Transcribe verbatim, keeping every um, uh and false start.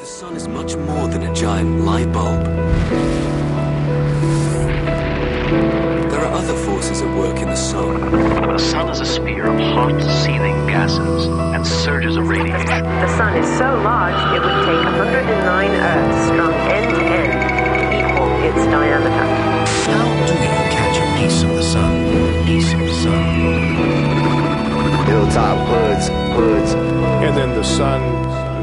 The sun is much more than a giant light bulb. There are other forces at work in the sun. The sun is a sphere of hot, seething gases and surges of radiation. The sun is so large it would take one hundred nine Earths strung end to end to equal its diameter. How do you catch a piece of the sun? Piece of the sun. Hilltop hoods, hoods. And then the sun